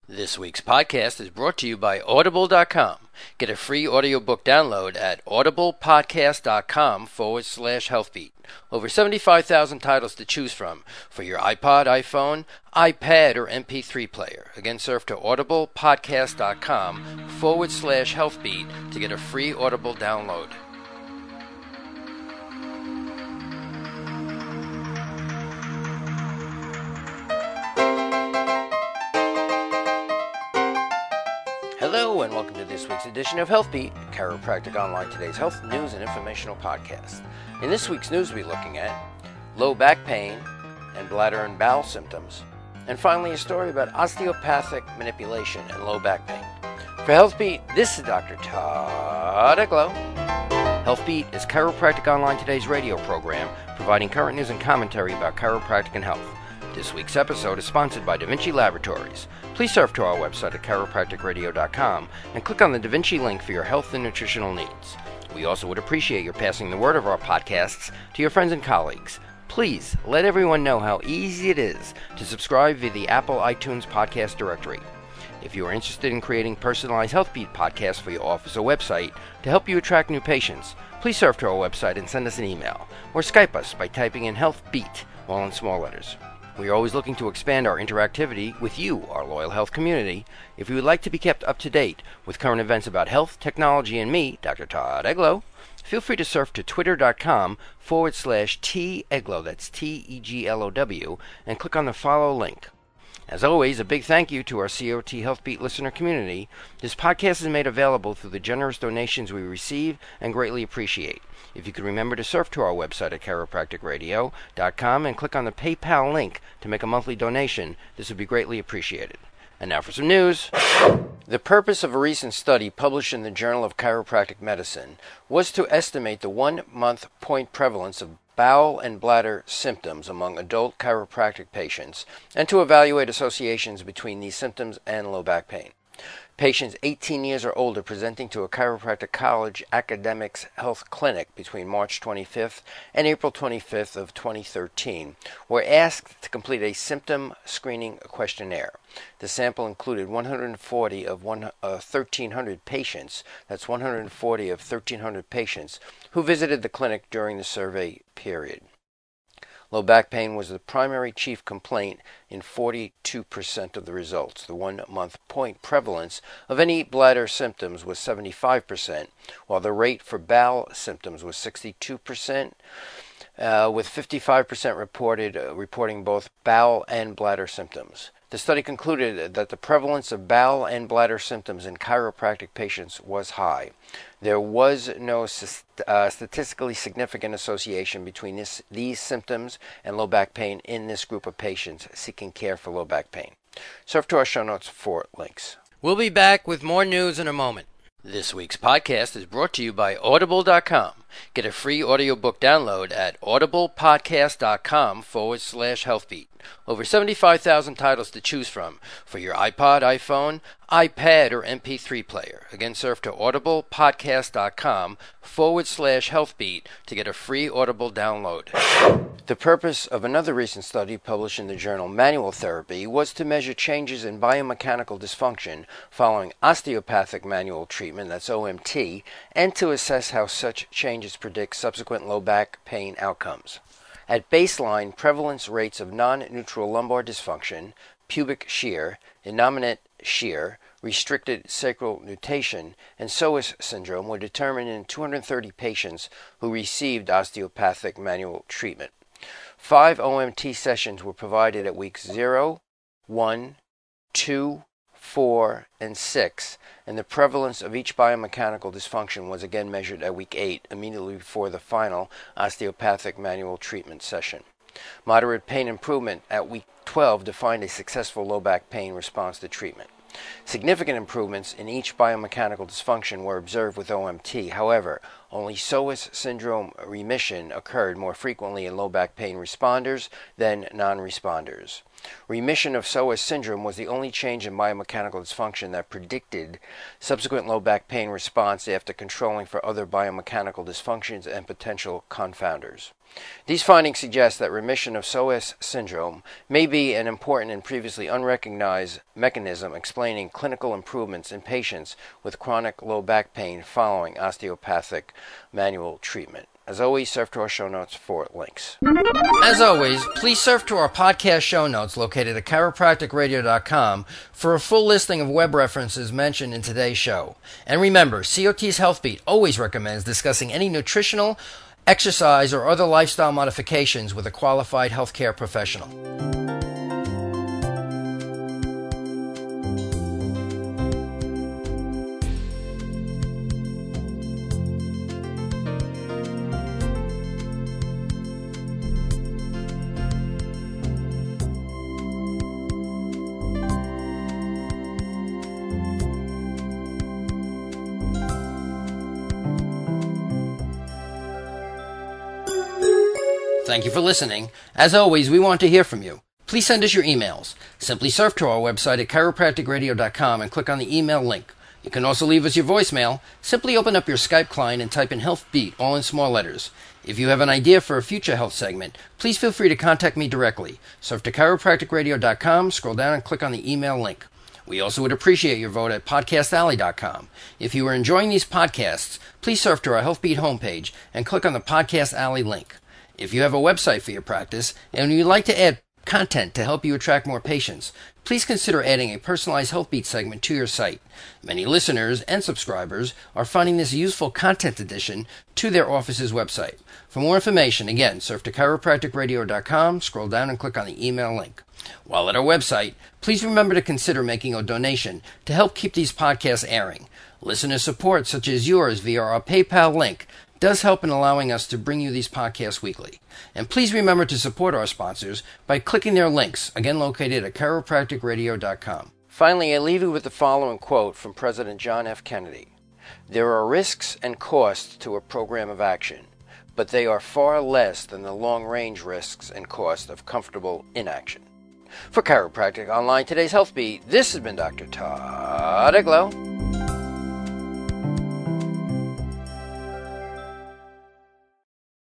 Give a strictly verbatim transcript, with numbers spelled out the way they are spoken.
This week's podcast is brought to you by Audible dot com. Get a free audiobook download at audiblepodcast.com forward slash healthbeat. Over seventy-five thousand titles to choose from for your iPod, iPhone, iPad, or M P three player. Again, surf to audiblepodcast.com forward slash healthbeat to get a free Audible download. Hello and welcome to this week's edition of Healthbeat, Chiropractic Online, today's health news and informational podcast. In this week's news, we'll be looking at low back pain and bladder and bowel symptoms, and finally a story about osteopathic manipulation and low back pain. For Healthbeat, this is Doctor Todd Eglow. Healthbeat is Chiropractic Online, today's radio program, providing current news and commentary about chiropractic and health. This week's episode is sponsored by Da Vinci Laboratories. Please surf to our website at chiropractic radio dot com and click on the Da Vinci link for your health and nutritional needs. We also would appreciate your passing the word of our podcasts to your friends and colleagues. Please let everyone know how easy it is to subscribe via the Apple iTunes podcast directory. If you are interested in creating personalized Healthbeat podcasts for your office or website to help you attract new patients, please surf to our website and send us an email, or Skype us by typing in Healthbeat, all in small letters. We are always looking to expand our interactivity with you, our loyal health community. If you would like to be kept up to date with current events about health, technology, and me, Doctor Todd Eglow, feel free to surf to twitter.com forward slash T-Eglow, that's T E G L O W, and click on the follow link. As always, a big thank you to our C O T Healthbeat listener community. This podcast is made available through the generous donations we receive and greatly appreciate. If you could remember to surf to our website at chiropractic radio dot com and click on the PayPal link to make a monthly donation, this would be greatly appreciated. And now for some news. The purpose of a recent study published in the Journal of Chiropractic Medicine was to estimate the one-month point prevalence of bowel and bladder symptoms among adult chiropractic patients and to evaluate associations between these symptoms and low back pain. Patients eighteen years or older presenting to a chiropractic college academics health clinic between March twenty-fifth and April twenty-fifth of twenty thirteen were asked to complete a symptom screening questionnaire. The sample included one hundred forty of one, uh, thirteen hundred patients, that's one hundred forty of thirteen hundred patients, who visited the clinic during the survey period. Low back pain was the primary chief complaint in forty-two percent of the results. The one-month point prevalence of any bladder symptoms was seventy-five percent, while the rate for bowel symptoms was sixty-two percent, uh, with fifty-five percent reported uh, reporting both bowel and bladder symptoms. The study concluded that the prevalence of bowel and bladder symptoms in chiropractic patients was high. There was no uh, statistically significant association between this, these symptoms and low back pain in this group of patients seeking care for low back pain. Surf to our show notes for links. We'll be back with more news in a moment. This week's podcast is brought to you by Audible dot com. Get a free audiobook download at audiblepodcast.com forward slash healthbeat. Over seventy-five thousand titles to choose from for your iPod, iPhone, iPad, or M P three player. Again, surf to audiblepodcast.com forward slash healthbeat to get a free Audible download. The purpose of another recent study published in the journal Manual Therapy was to measure changes in biomechanical dysfunction following osteopathic manual treatment, that's O M T, and to assess how such changes predict subsequent low back pain outcomes. At baseline, prevalence rates of non-neutral lumbar dysfunction, pubic shear, innominate shear, restricted sacral nutation, and psoas syndrome were determined in two hundred thirty patients who received osteopathic manual treatment. Five O M T sessions were provided at weeks zero, one, two, four, and six, and the prevalence of each biomechanical dysfunction was again measured at week eight, immediately before the final osteopathic manual treatment session. Moderate pain improvement at week twelve defined a successful low back pain response to treatment. Significant improvements in each biomechanical dysfunction were observed with O M T. However, only psoas syndrome remission occurred more frequently in low back pain responders than non-responders. Remission of psoas syndrome was the only change in biomechanical dysfunction that predicted subsequent low back pain response after controlling for other biomechanical dysfunctions and potential confounders. These findings suggest that remission of psoas syndrome may be an important and previously unrecognized mechanism explaining explaining clinical improvements in patients with chronic low back pain following osteopathic manual treatment. As always, surf to our show notes for links. As always, please surf to our podcast show notes located at chiropractic radio dot com for a full listing of web references mentioned in today's show. And remember, C O T's HealthBeat always recommends discussing any nutritional, exercise, or other lifestyle modifications with a qualified healthcare professional. Thank you for listening. As always, we want to hear from you. Please send us your emails. Simply surf to our website at chiropractic radio dot com and click on the email link. You can also leave us your voicemail. Simply open up your Skype client and type in HealthBeat, all in small letters. If you have an idea for a future health segment, please feel free to contact me directly. Surf to chiropractic radio dot com, scroll down and click on the email link. We also would appreciate your vote at podcast alley dot com. If you are enjoying these podcasts, please surf to our HealthBeat homepage and click on the Podcast Alley link. If you have a website for your practice and you'd like to add content to help you attract more patients, please consider adding a personalized HealthBeat segment to your site. Many listeners and subscribers are finding this useful content addition to their office's website. For more information, again, surf to chiropractic radio dot com, scroll down and click on the email link. While at our website, please remember to consider making a donation to help keep these podcasts airing. Listener support, such as yours via our PayPal link, does help in allowing us to bring you these podcasts weekly. And please remember to support our sponsors by clicking their links, again located at chiropractic radio dot com. Finally, I leave you with the following quote from President John F. Kennedy. There are risks and costs to a program of action, but they are far less than the long-range risks and costs of comfortable inaction. For Chiropractic Online, today's HealthBeat, this has been Doctor Todd Eglow.